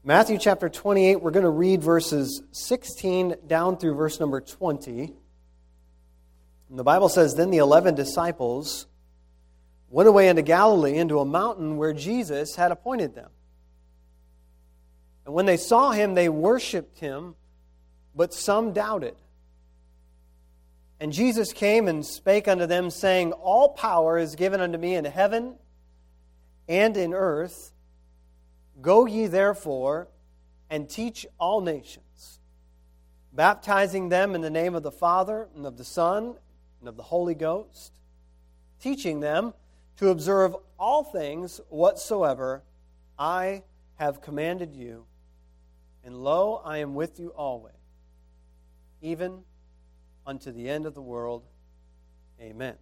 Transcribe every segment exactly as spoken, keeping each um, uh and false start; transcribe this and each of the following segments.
Matthew chapter twenty-eight, we're going to read verses sixteen down through verse number twenty. And the Bible says, "Then the eleven disciples went away into Galilee, into a mountain where Jesus had appointed them. And when they saw him, they worshipped him, but some doubted. And Jesus came and spake unto them, saying, All power is given unto me in heaven and in earth. Go ye therefore and teach all nations, baptizing them in the name of the Father and of the Son and of the Holy Ghost, teaching them to observe all things whatsoever I have commanded you. And lo, I am with you always, even unto the end of the world. Amen."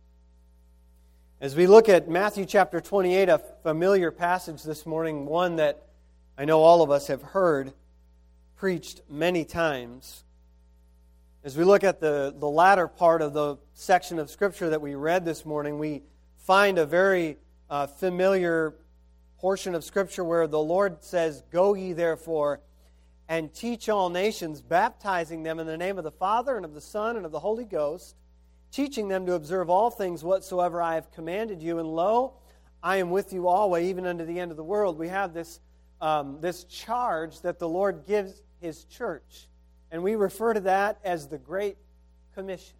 As we look at Matthew chapter twenty-eight, a familiar passage this morning, one that I know all of us have heard preached many times. As we look at the, the latter part of the section of Scripture that we read this morning, we find a very uh, familiar portion of Scripture where the Lord says, "Go ye therefore and teach all nations, baptizing them in the name of the Father and of the Son and of the Holy Ghost, teaching them to observe all things whatsoever I have commanded you. And lo, I am with you always, even unto the end of the world." We have this, um, this charge that the Lord gives His church. And we refer to that as the Great Commission.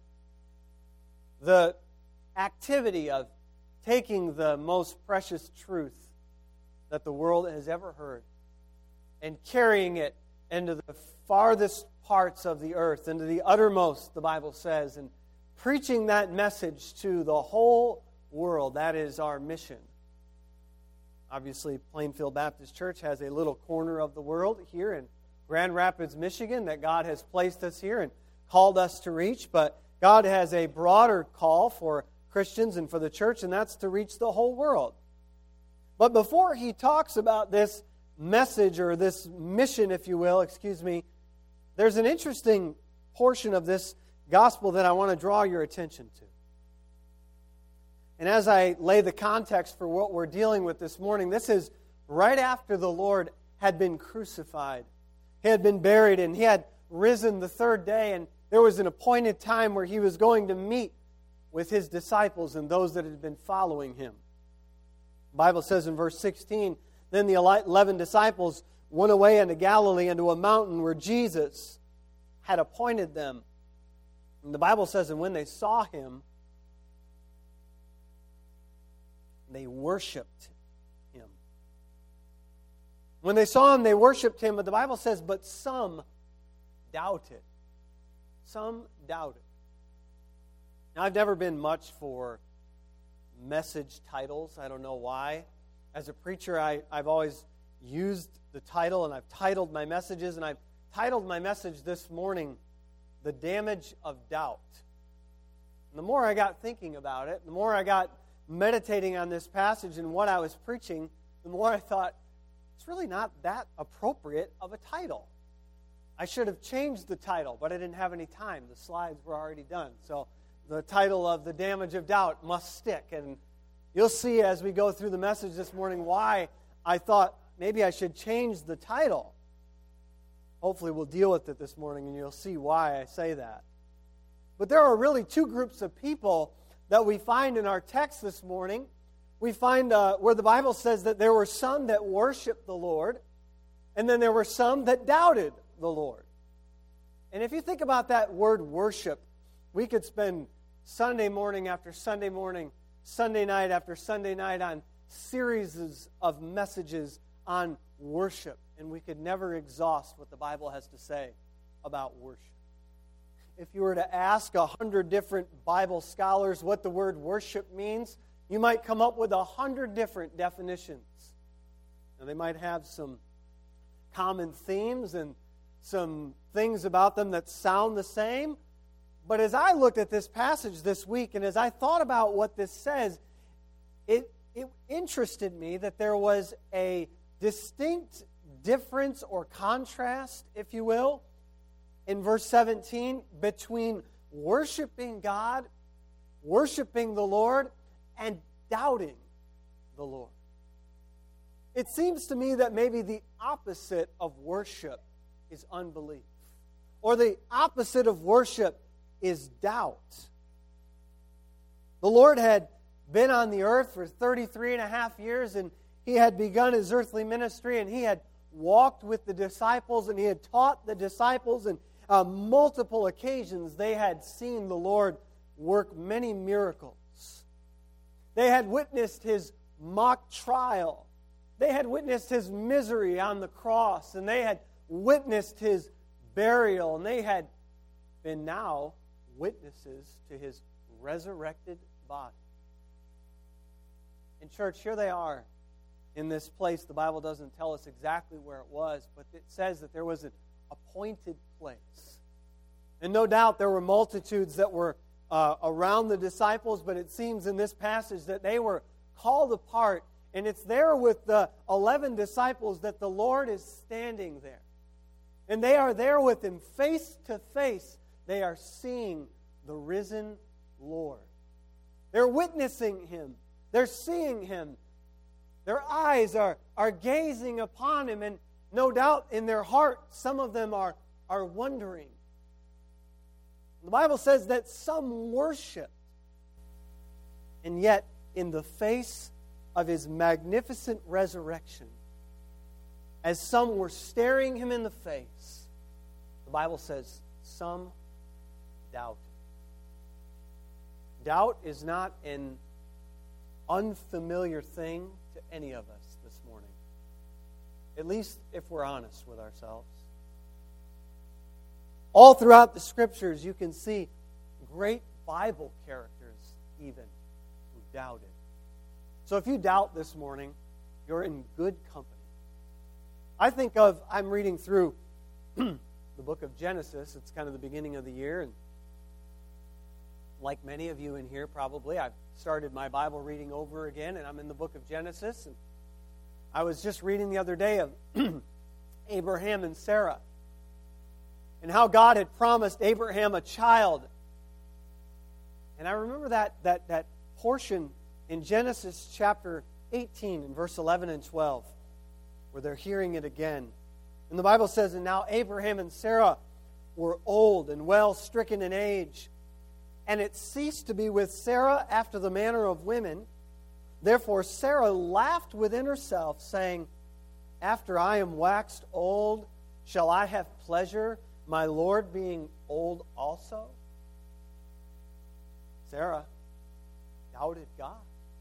The activity of taking the most precious truth that the world has ever heard and carrying it into the farthest parts of the earth, into the uttermost, the Bible says, and preaching that message to the whole world. That is our mission. Obviously, Plainfield Baptist Church has a little corner of the world here in Grand Rapids, Michigan, that God has placed us here and called us to reach. But God has a broader call for Christians and for the church, and that's to reach the whole world. But before He talks about this message, or this mission, if you will, excuse me, there's an interesting portion of this gospel that I want to draw your attention to. And as I lay the context for what we're dealing with this morning, this is right after the Lord had been crucified. He had been buried, and He had risen the third day, and there was an appointed time where He was going to meet with His disciples and those that had been following Him. The Bible says in verse sixteen, "Then the eleven disciples went away into Galilee, into a mountain where Jesus had appointed them. And the Bible says, and when they saw Him, they worshipped Him." When they saw Him, they worshipped Him. But the Bible says, but some doubted. Some doubted. Now, I've never been much for message titles. I don't know why. As a preacher, I, I've always used the title, and I've titled my messages, and I've titled my message this morning, "The Damage of Doubt." And the more I got thinking about it, the more I got meditating on this passage and what I was preaching, the more I thought, it's really not that appropriate of a title. I should have changed the title, but I didn't have any time. The slides were already done. So the title of "The Damage of Doubt" must stick. And you'll see as we go through the message this morning why I thought maybe I should change the title. Hopefully we'll deal with it this morning, and you'll see why I say that. But there are really two groups of people that we find in our text this morning. We find uh, where the Bible says that there were some that worshiped the Lord, and then there were some that doubted the Lord. And if you think about that word worship, we could spend Sunday morning after Sunday morning, Sunday night after Sunday night on series of messages on worship. And we could never exhaust what the Bible has to say about worship. If you were to ask a hundred different Bible scholars what the word worship means, you might come up with a hundred different definitions. Now, they might have some common themes and some things about them that sound the same. But as I looked at this passage this week, and as I thought about what this says, it, it interested me that there was a distinct difference or contrast, if you will, in verse seventeen between worshiping God, worshiping the Lord, and doubting the Lord. It seems to me that maybe the opposite of worship is unbelief. Or the opposite of worship is doubt. The Lord had been on the earth for thirty-three and a half years, and He had begun His earthly ministry, and He had walked with the disciples, and He had taught the disciples, and on multiple occasions they had seen the Lord work many miracles. They had witnessed His mock trial. They had witnessed His misery on the cross, and they had witnessed His burial, and they had been now witnesses to His resurrected body. In church, here they are in this place. The Bible doesn't tell us exactly where it was, but it says that there was an appointed place. And no doubt there were multitudes that were uh, around the disciples, but it seems in this passage that they were called apart. And it's there with the eleven disciples that the Lord is standing there. And they are there with Him face to face. They are seeing the risen Lord. They're witnessing Him. They're seeing Him. Their eyes are, are gazing upon Him. And no doubt in their heart, some of them are, are wondering. The Bible says that some worshiped. And yet, in the face of His magnificent resurrection, as some were staring Him in the face, the Bible says some doubted. Doubt is not an unfamiliar thing to any of us this morning. At least if we're honest with ourselves. All throughout the Scriptures you can see great Bible characters even who doubted. So if you doubt this morning, you're in good company. I think of, I'm reading through the book of Genesis. It's kind of the beginning of the year, and like many of you in here probably, I've started my Bible reading over again, and I'm in the book of Genesis. And I was just reading the other day of Abraham and Sarah, and how God had promised Abraham a child. And I remember that that that portion in Genesis chapter eighteen, in verse eleven and twelve, where they're hearing it again. And the Bible says, "And now Abraham and Sarah were old and well stricken in age, and it ceased to be with Sarah after the manner of women. Therefore Sarah laughed within herself, saying, After I am waxed old, shall I have pleasure, my Lord being old also?" Sarah doubted God.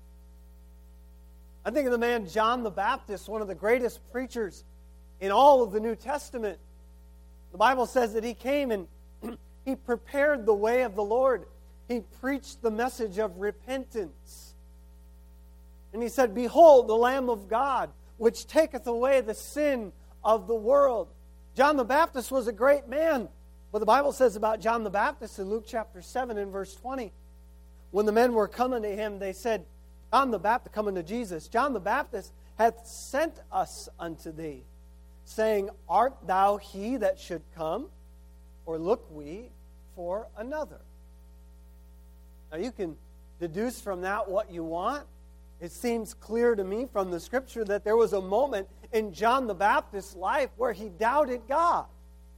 I think of the man John the Baptist, one of the greatest preachers in all of the New Testament. The Bible says that he came and he prepared the way of the Lord. He preached the message of repentance. And he said, "Behold, the Lamb of God, which taketh away the sin of the world." John the Baptist was a great man. But the Bible says about John the Baptist in Luke chapter seven and verse twenty, when the men were coming to him, they said, John the Baptist, coming to Jesus, "John the Baptist hath sent us unto thee, saying, Art thou he that should come, or look we for another?" Now you can deduce from that what you want. It seems clear to me from the Scripture that there was a moment in John the Baptist's life where he doubted God.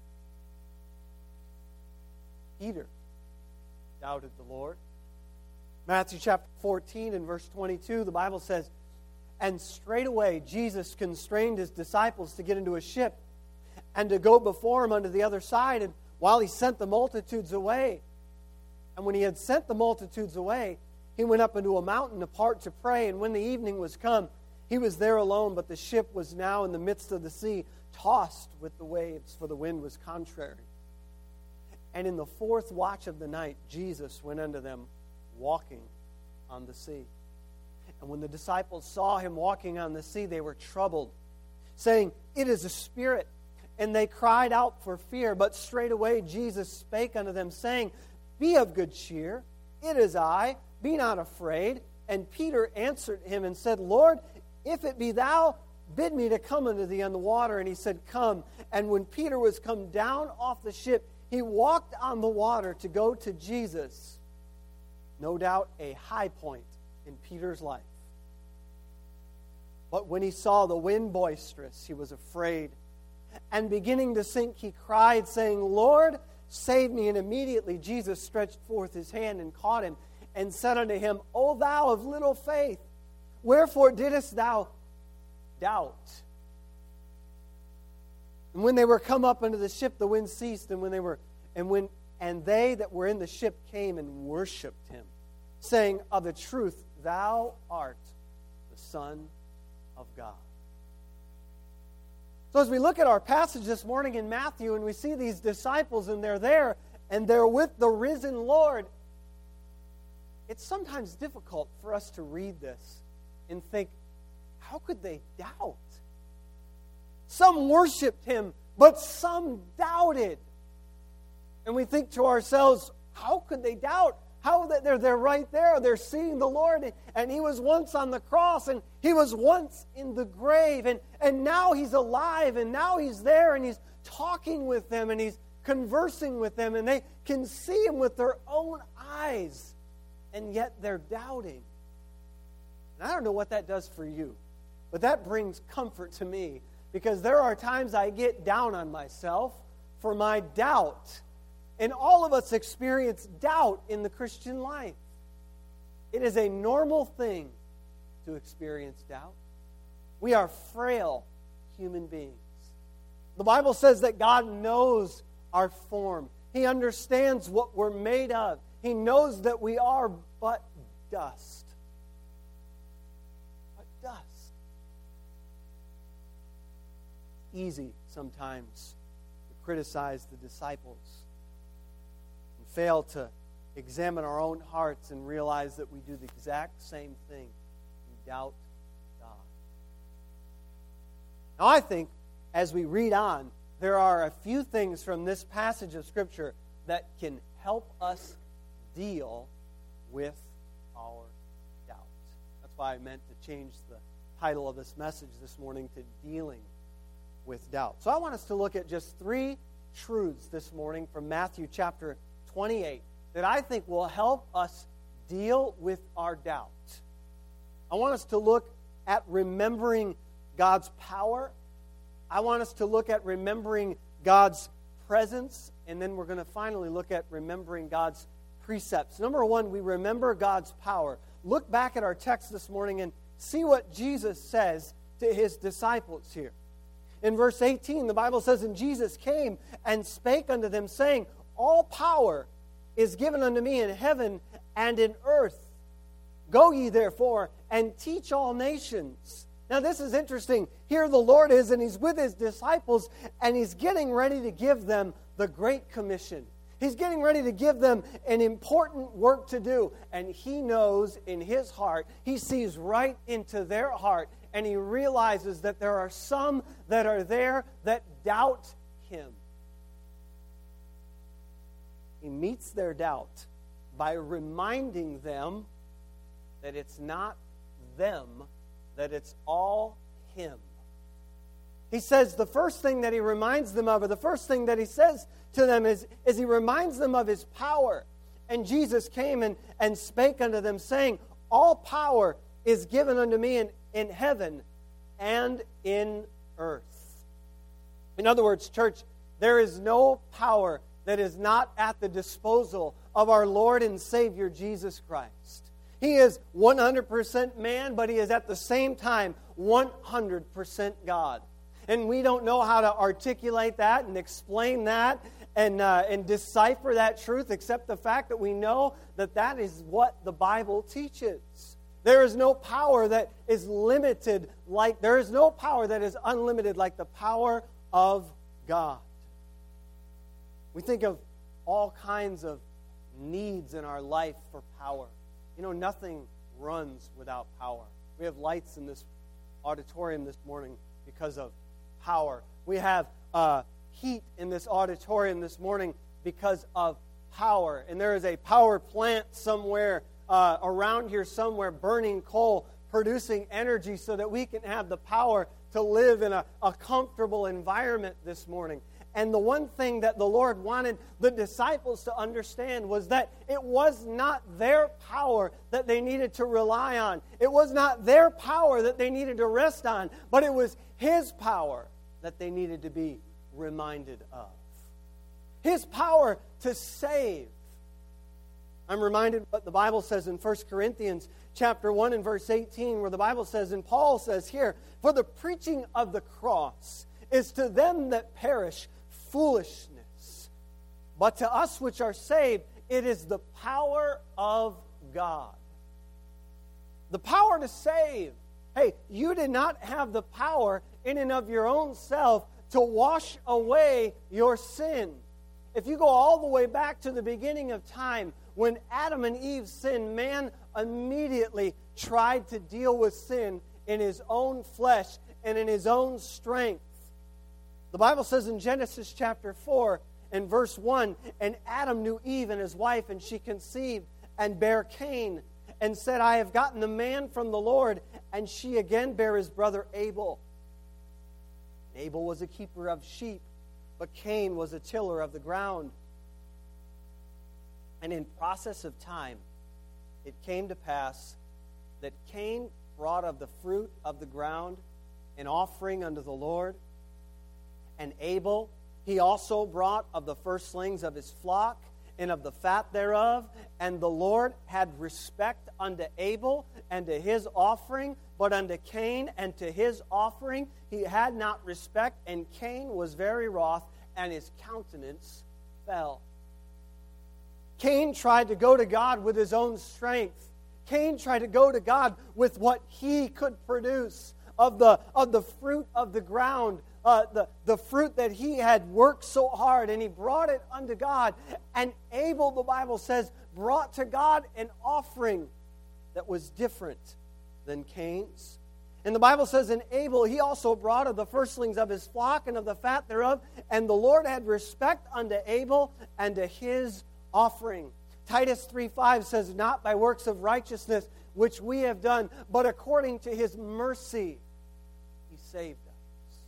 Peter doubted the Lord. Matthew chapter fourteen and verse twenty-two, the Bible says, "And straightway Jesus constrained His disciples to get into a ship and to go before Him unto the other side, and while He sent the multitudes away. And when He had sent the multitudes away, He went up into a mountain apart to pray, and when the evening was come, He was there alone, but the ship was now in the midst of the sea, tossed with the waves, for the wind was contrary. And in the fourth watch of the night, Jesus went unto them, walking on the sea. And when the disciples saw Him walking on the sea, they were troubled, saying, It is a spirit. And they cried out for fear. But straightway Jesus spake unto them, saying, Be of good cheer, it is I, be not afraid. And Peter answered Him and said, Lord, if it be Thou, bid me to come unto Thee on the water. And He said, Come. And when Peter was come down off the ship, he walked on the water to go to Jesus. No doubt a high point in Peter's life. But when he saw the wind boisterous, he was afraid. And beginning to sink, he cried, saying, Lord, save me. And immediately Jesus stretched forth his hand and caught him, and said unto him, O thou of little faith, wherefore didst thou doubt? And when they were come up unto the ship, the wind ceased, and when they were and when and they that were in the ship came and worshipped him, saying, Of a truth, thou art the Son of God. So as we look at our passage this morning in Matthew, and we see these disciples, and they're there, and they're with the risen Lord, it's sometimes difficult for us to read this and think, how could they doubt? Some worshiped him, but some doubted. And we think to ourselves, how could they doubt? How that they're, they're right there. They're seeing the Lord, and he was once on the cross, and he was once in the grave, and, and now he's alive, and now he's there, and he's talking with them, and he's conversing with them, and they can see him with their own eyes, and yet they're doubting. And I don't know what that does for you, but that brings comfort to me, because there are times I get down on myself for my doubt. And all of us experience doubt in the Christian life. It is a normal thing to experience doubt. We are frail human beings. The Bible says that God knows our form. He understands what we're made of. He knows that we are but dust. But dust. Easy sometimes to criticize the disciples, fail to examine our own hearts and realize that we do the exact same thing. We doubt God. Now, I think as we read on, there are a few things from this passage of Scripture that can help us deal with our doubt. That's why I meant to change the title of this message this morning to Dealing with Doubt. So I want us to look at just three truths this morning from Matthew chapter twenty-eight that I think will help us deal with our doubt. I want us to look at remembering God's power. I want us to look at remembering God's presence. And then we're going to finally look at remembering God's precepts. Number one, we remember God's power. Look back at our text this morning and see what Jesus says to his disciples here. In verse eighteen, the Bible says, And Jesus came and spake unto them, saying, All power is given unto me in heaven and in earth. Go ye therefore and teach all nations. Now this is interesting. Here the Lord is, and he's with his disciples, and he's getting ready to give them the Great Commission. He's getting ready to give them an important work to do. And he knows in his heart, he sees right into their heart, and he realizes that there are some that are there that doubt him. He meets their doubt by reminding them that it's not them, that it's all him. He says the first thing that he reminds them of, or the first thing that he says to them is, is he reminds them of his power. And Jesus came and, and spake unto them, saying, All power is given unto me in, in heaven and in earth. In other words, church, there is no power that is not at the disposal of our Lord and Savior Jesus Christ. He is one hundred percent man, but he is at the same time one hundred percent God. And we don't know how to articulate that and explain that and, uh, and decipher that truth, except the fact that we know that that is what the Bible teaches. There is no power that is limited like, there is no power that is unlimited like the power of God. We think of all kinds of needs in our life for power. You know, nothing runs without power. We have lights in this auditorium this morning because of power. We have uh, heat in this auditorium this morning because of power. And there is a power plant somewhere uh, around here somewhere burning coal, producing energy so that we can have the power to live in a, a comfortable environment this morning. And the one thing that the Lord wanted the disciples to understand was that it was not their power that they needed to rely on. It was not their power that they needed to rest on, but it was His power that they needed to be reminded of. His power to save. I'm reminded what the Bible says in First Corinthians chapter one and verse eighteen, where the Bible says, and Paul says here, for the preaching of the cross is to them that perish foolishness, but to us which are saved, it is the power of God. The power to save. Hey, you did not have the power in and of your own self to wash away your sin. If you go all the way back to the beginning of time, when Adam and Eve sinned, man immediately tried to deal with sin in his own flesh and in his own strength. The Bible says in Genesis chapter four and verse one, and Adam knew Eve and his wife, and she conceived and bare Cain, and said, I have gotten the man from the Lord, and she again bare his brother Abel. Abel was a keeper of sheep, but Cain was a tiller of the ground. And in process of time, it came to pass that Cain brought of the fruit of the ground an offering unto the Lord. And Abel, he also brought of the firstlings of his flock and of the fat thereof. And the Lord had respect unto Abel and to his offering, but unto Cain and to his offering he had not respect. And Cain was very wroth, and his countenance fell. Cain tried to go to God with his own strength. Cain tried to go to God with what he could produce of the, of the fruit of the ground, uh, the, the fruit that he had worked so hard, and he brought it unto God. And Abel, the Bible says, brought to God an offering that was different than Cain's. And the Bible says in Abel, he also brought of the firstlings of his flock and of the fat thereof, and the Lord had respect unto Abel and to his offering. Titus three five says, not by works of righteousness which we have done, but according to His mercy He saved us.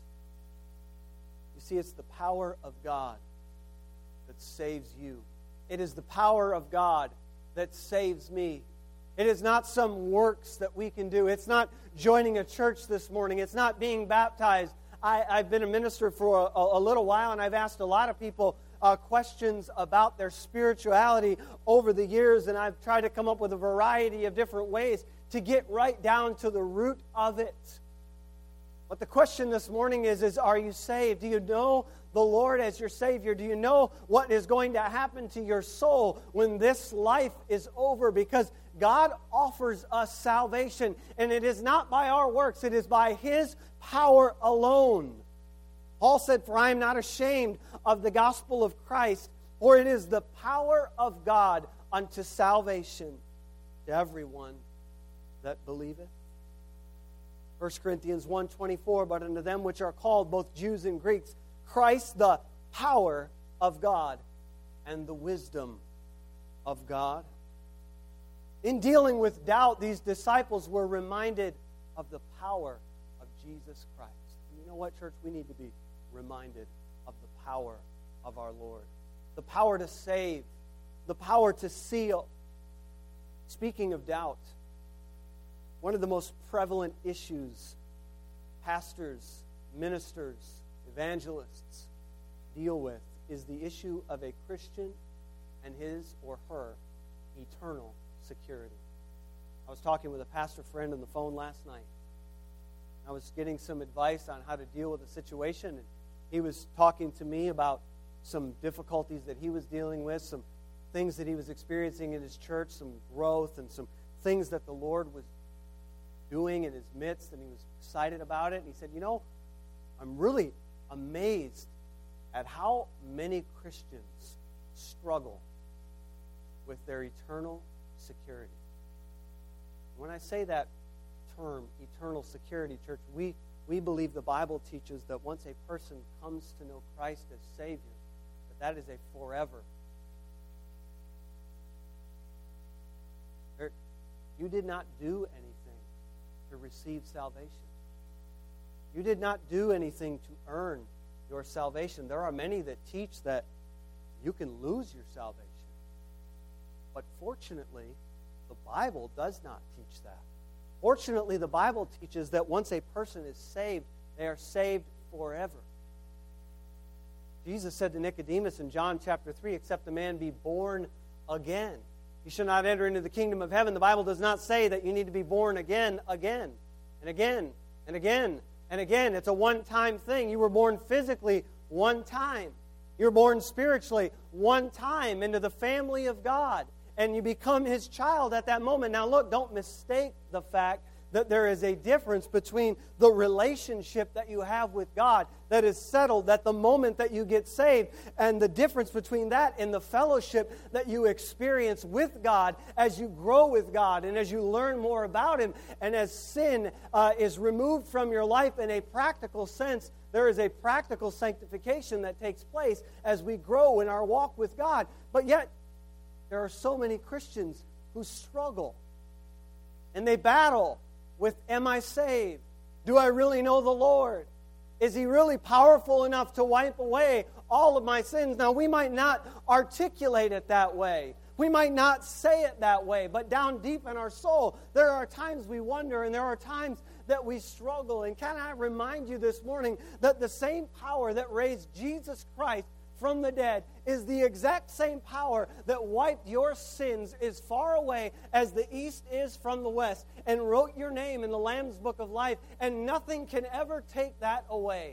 You see, it's the power of God that saves you. It is the power of God that saves me. It is not some works that we can do. It's not joining a church this morning. It's not being baptized. I, I've been a minister for a, a little while, and I've asked a lot of people Uh, questions about their spirituality over the years, and I've tried to come up with a variety of different ways to get right down to the root of it. But the question this morning is, is are you saved? Do you know the Lord as your Savior? Do you know what is going to happen to your soul when this life is over? Because God offers us salvation, and it is not by our works, it is by His power alone. Paul said, for I am not ashamed of the gospel of Christ, for it is the power of God unto salvation to everyone that believeth. First Corinthians one twenty-four, but unto them which are called, both Jews and Greeks, Christ the power of God and the wisdom of God. In dealing with doubt, these disciples were reminded of the power of Jesus Christ. And you know what, church? We need to be reminded of the power of our Lord. The power to save. The power to seal. Speaking of doubt, one of the most prevalent issues pastors, ministers, evangelists deal with is the issue of a Christian and his or her eternal security. I was talking with a pastor friend on the phone last night. I was getting some advice on how to deal with the situation, and he was talking to me about some difficulties that he was dealing with, some things that he was experiencing in his church, some growth, and some things that the Lord was doing in his midst, and he was excited about it. And he said, you know, I'm really amazed at how many Christians struggle with their eternal security. When I say that term, eternal security, church, we We believe the Bible teaches that once a person comes to know Christ as Savior, that that is a forever. You did not do anything to receive salvation. You did not do anything to earn your salvation. There are many that teach that you can lose your salvation. But fortunately, the Bible does not teach that. Fortunately, the Bible teaches that once a person is saved, they are saved forever. Jesus said to Nicodemus in John chapter three, except a man be born again, he shall not enter into the kingdom of heaven. The Bible does not say that you need to be born again, again, and again, and again, and again. It's a one-time thing. You were born physically one time. You were born spiritually one time into the family of God. And you become His child at that moment. Now look, don't mistake the fact that there is a difference between the relationship that you have with God that is settled at the moment that you get saved, and the difference between that and the fellowship that you experience with God as you grow with God and as you learn more about Him, and as sin uh, is removed from your life in a practical sense. There is a practical sanctification that takes place as we grow in our walk with God. But yet, there are so many Christians who struggle and they battle with, am I saved? Do I really know the Lord? Is He really powerful enough to wipe away all of my sins? Now, we might not articulate it that way. We might not say it that way, but down deep in our soul, there are times we wonder, and there are times that we struggle. And can I remind you this morning that the same power that raised Jesus Christ from the dead is the exact same power that wiped your sins as far away as the east is from the west and wrote your name in the Lamb's Book of Life, and nothing can ever take that away.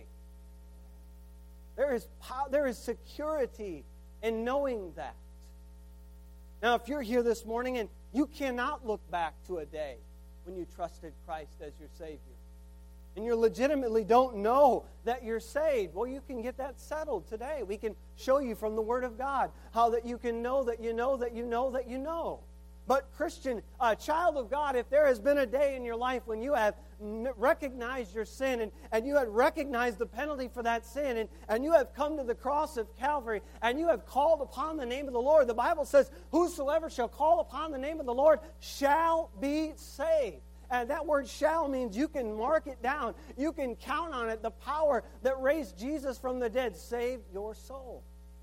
There is power, there is security in knowing that. Now, if you're here this morning and you cannot look back to a day when you trusted Christ as your Savior, and you legitimately don't know that you're saved, well, you can get that settled today. We can show you from the Word of God how that you can know that you know that you know that you know. But Christian, uh, child of God, if there has been a day in your life when you have n- recognized your sin and, and you have recognized the penalty for that sin, and, and you have come to the cross of Calvary and you have called upon the name of the Lord, the Bible says, whosoever shall call upon the name of the Lord shall be saved. And that word shall means you can mark it down. You can count on it. The power that raised Jesus from the dead saved your soul.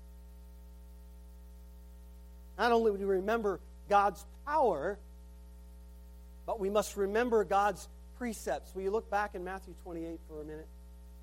Not only do we remember God's power, but we must remember God's precepts. Will you look back in Matthew twenty-eight for a minute?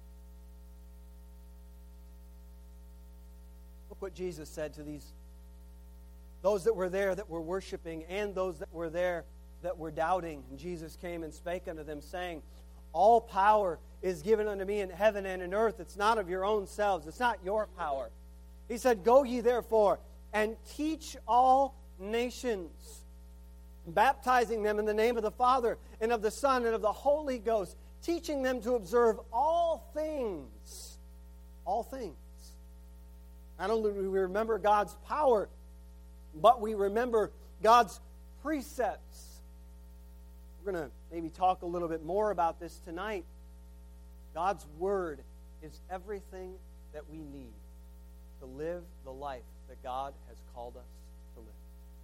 Look what Jesus said to these, those that were there that were worshiping, and those that were there that were doubting. And Jesus came and spake unto them, saying, all power is given unto me in heaven and in earth. It's not of your own selves. It's not your power. He said, go ye therefore and teach all nations, baptizing them in the name of the Father and of the Son and of the Holy Ghost, teaching them to observe all things. All things. Not only do we remember God's power, but we remember God's precepts. We're going to maybe talk a little bit more about this tonight. God's Word is everything that we need to live the life that God has called us to live.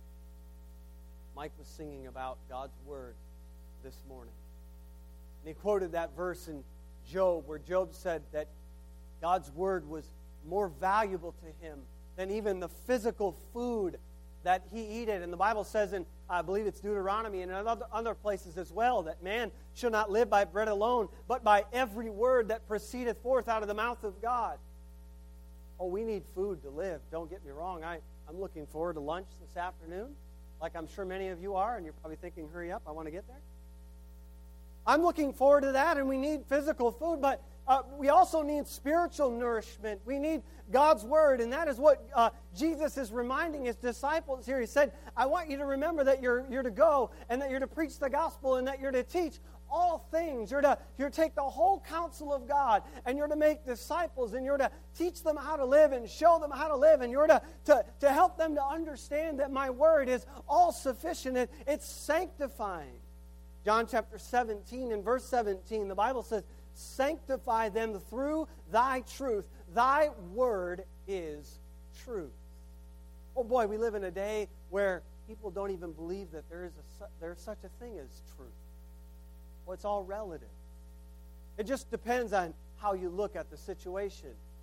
Mike was singing about God's Word this morning. And he quoted that verse in Job where Job said that God's Word was more valuable to him than even the physical food that he eated. And the Bible says in, I believe it's Deuteronomy and in other places as well, that man shall not live by bread alone, but by every word that proceedeth forth out of the mouth of God. Oh, we need food to live. Don't get me wrong. I, I'm looking forward to lunch this afternoon, like I'm sure many of you are, and you're probably thinking, hurry up, I want to get there. I'm looking forward to that, and we need physical food, but uh, we also need spiritual nourishment. We need God's Word, and that is what uh, Jesus is reminding His disciples here. He said, I want you to remember that you're, you're to go, and that you're to preach the gospel, and that you're to teach all things. You're to, you're to take the whole counsel of God, and you're to make disciples, and you're to teach them how to live and show them how to live, and you're to, to, to help them to understand that my Word is all sufficient. It, it's sanctifying. John chapter seventeen and verse seventeen, the Bible says, sanctify them through thy truth. Thy word is truth. Oh boy, we live in a day where people don't even believe that there is a, there's such a thing as truth. Well, it's all relative. It just depends on how you look at the situation.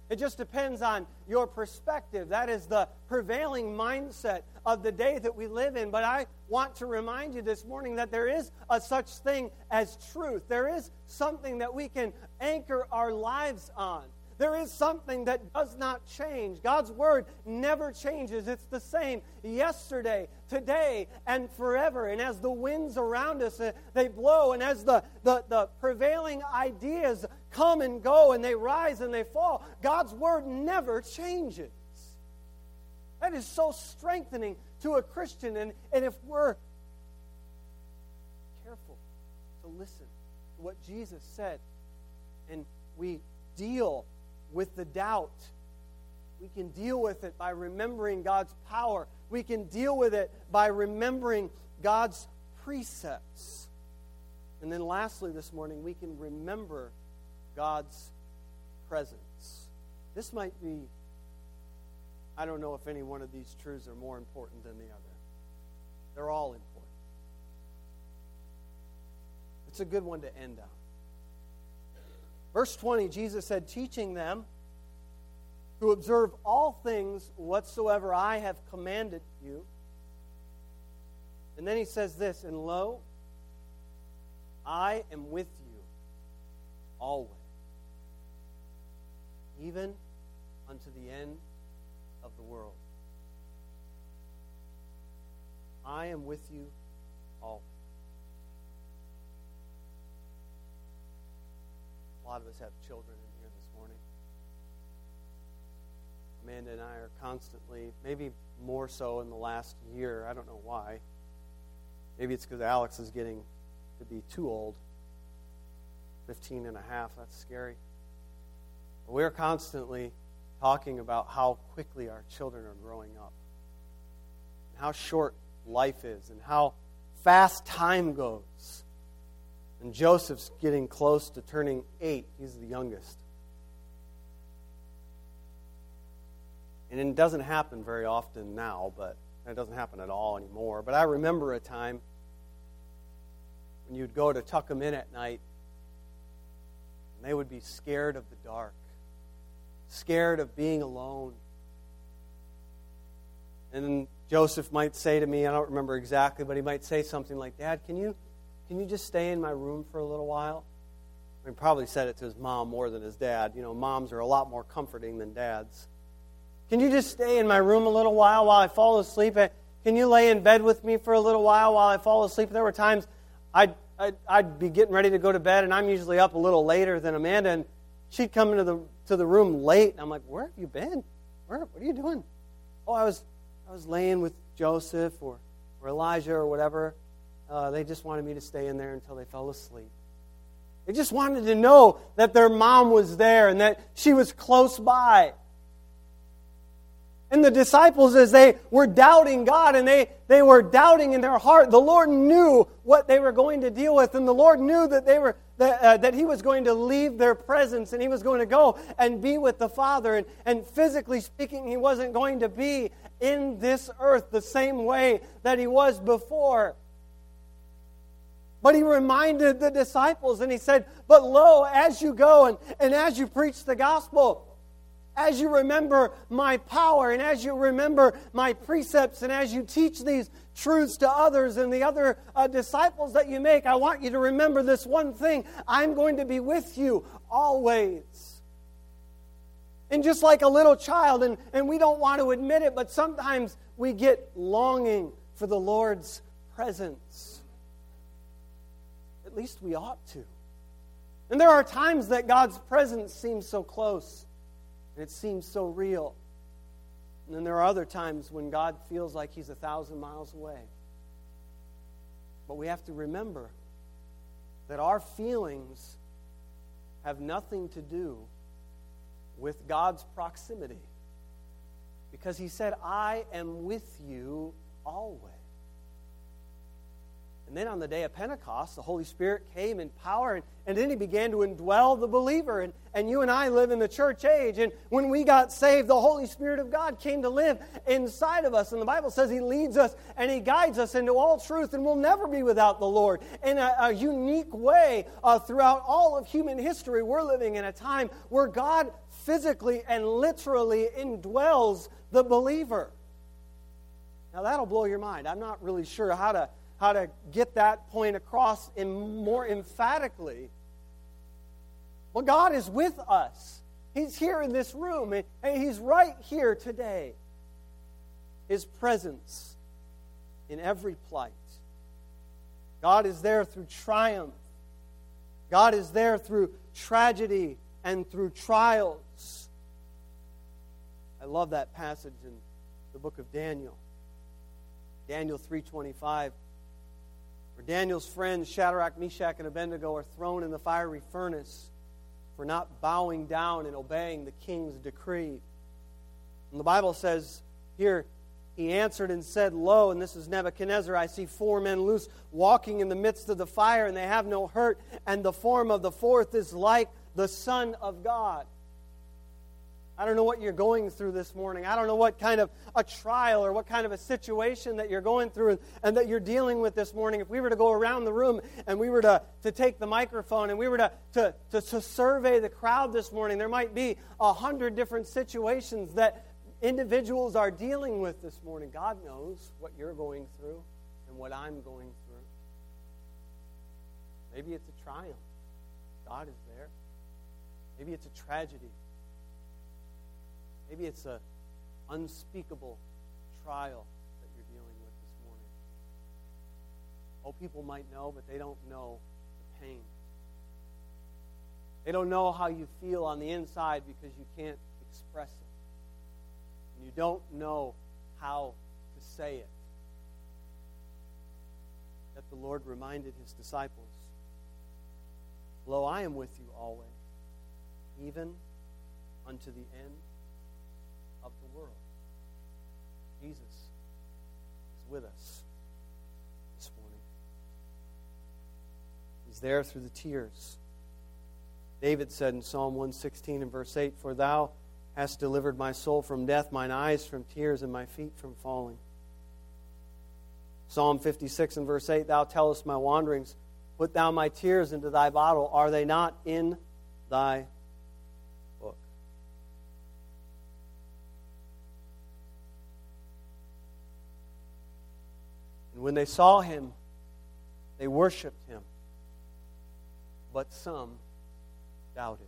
It just depends on your perspective. That is the prevailing mindset of the day that we live in. But I want to remind you this morning that there is a such thing as truth. There is something that we can anchor our lives on. There is something that does not change. God's Word never changes. It's the same yesterday, today, and forever. And as the winds around us, uh, they blow, and as the, the, the prevailing ideas come and go, and they rise and they fall, God's Word never changes. That is so strengthening to a Christian. And, and if we're careful to listen to what Jesus said, and we deal with the doubt, we can deal with it by remembering God's power. We can deal with it by remembering God's precepts. And then lastly this morning, we can remember God's presence. This might be, I don't know if any one of these truths are more important than the other. They're all important. It's a good one to end on. Verse twenty, Jesus said, teaching them to observe all things whatsoever I have commanded you. And then he says this, and lo, I am with you always, even unto the end of the world. I am with you always. A lot of us have children in here this morning. Amanda and I are constantly, maybe more so in the last year, I don't know why. Maybe it's because Alex is getting to be too old. fifteen and a half, that's scary. But we're constantly talking about how quickly our children are growing up, and how short life is, and how fast time goes. And Joseph's getting close to turning eight. He's the youngest. And it doesn't happen very often now, but it doesn't happen at all anymore. But I remember a time when you'd go to tuck them in at night, and they would be scared of the dark, scared of being alone. And then Joseph might say to me, I don't remember exactly, but he might say something like, Dad, can you Can you just stay in my room for a little while? He probably said it to his mom more than his dad. You know, moms are a lot more comforting than dads. Can you just stay in my room a little while while I fall asleep? Can you lay in bed with me for a little while while I fall asleep? There were times I'd, I'd, I'd be getting ready to go to bed, and I'm usually up a little later than Amanda, and she'd come into the to the room late, and I'm like, where have you been? Where, what are you doing? Oh, I was I was laying with Joseph or, or Elijah or whatever. Uh, they just wanted me to stay in there until they fell asleep. They just wanted to know that their mom was there and that she was close by. And the disciples, as they were doubting God and they, they were doubting in their heart, the Lord knew what they were going to deal with. And the Lord knew that they were that, uh, that He was going to leave their presence and He was going to go and be with the Father. And, and physically speaking, He wasn't going to be in this earth the same way that He was before. But He reminded the disciples and He said, but lo, as you go and, and as you preach the gospel, as you remember my power and as you remember my precepts and as you teach these truths to others and the other uh, disciples that you make, I want you to remember this one thing. I'm going to be with you always. And just like a little child, and, and we don't want to admit it, but sometimes we get longing for the Lord's presence. At least we ought to. And there are times that God's presence seems so close, and it seems so real. And then there are other times when God feels like He's a thousand miles away. But we have to remember that our feelings have nothing to do with God's proximity. Because He said, I am with you always. And then on the day of Pentecost, the Holy Spirit came in power, and, and then He began to indwell the believer. And, and you and I live in the church age. And when we got saved, the Holy Spirit of God came to live inside of us. And the Bible says He leads us and He guides us into all truth. And we'll never be without the Lord. In a, a unique way, uh, throughout all of human history, we're living in a time where God physically and literally indwells the believer. Now that'll blow your mind. I'm not really sure how to how to get that point across in more emphatically. Well, God is with us. He's here in this room, and He's right here today. His presence in every plight. God is there through triumph. God is there through tragedy and through trials. I love that passage in the book of Daniel. Daniel three twenty-five, where Daniel's friends Shadrach, Meshach, and Abednego are thrown in the fiery furnace for not bowing down and obeying the king's decree. And the Bible says here, he answered and said, Lo, and this is Nebuchadnezzar, I see four men loose walking in the midst of the fire, and they have no hurt, and the form of the fourth is like the Son of God. I don't know what you're going through this morning. I don't know what kind of a trial or what kind of a situation that you're going through and, and that you're dealing with this morning. If we were to go around the room and we were to, to take the microphone and we were to, to, to, to survey the crowd this morning, there might be a hundred different situations that individuals are dealing with this morning. God knows what you're going through and what I'm going through. Maybe it's a triumph. God is there. Maybe it's a tragedy. Maybe it's an unspeakable trial that you're dealing with this morning. Oh, people might know, but they don't know the pain. They don't know how you feel on the inside because you can't express it. And you don't know how to say it. That the Lord reminded His disciples, Lo, I am with you always, even unto the end of the world. Jesus is with us this morning. He's there through the tears. David said in Psalm one sixteen and verse eight, For thou hast delivered my soul from death, mine eyes from tears, and my feet from falling. Psalm fifty-six and verse eight, Thou tellest my wanderings, put thou my tears into thy bottle. Are they not in thy book? And when they saw him, they worshipped him, but some doubted.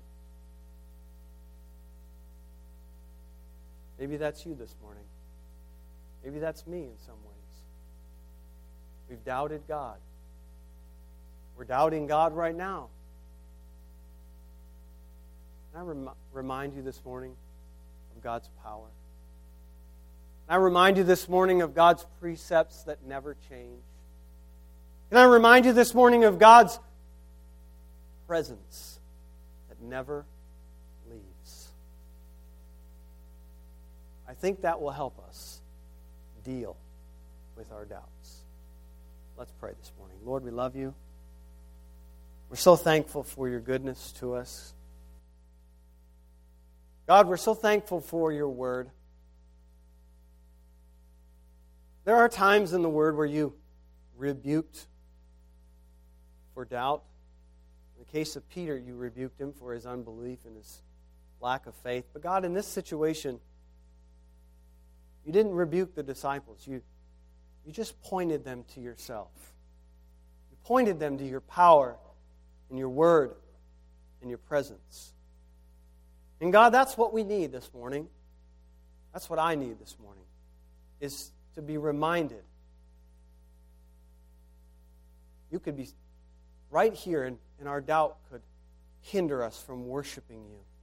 Maybe that's you this morning. Maybe that's me in some ways. We've doubted God. We're doubting God right now. Can I rem- remind you this morning of God's power? Can I remind you this morning of God's precepts that never change? Can I remind you this morning of God's presence that never leaves? I think that will help us deal with our doubts. Let's pray this morning. Lord, we love you. We're so thankful for your goodness to us. God, we're so thankful for your word. There are times in the word where you rebuked for doubt. In the case of Peter, you rebuked him for his unbelief and his lack of faith. But God, in this situation, you didn't rebuke the disciples. You, you just pointed them to yourself. You pointed them to your power and your word and your presence. And God, that's what we need this morning. That's what I need this morning, is to be reminded. You could be right here, and, and our doubt could hinder us from worshiping you.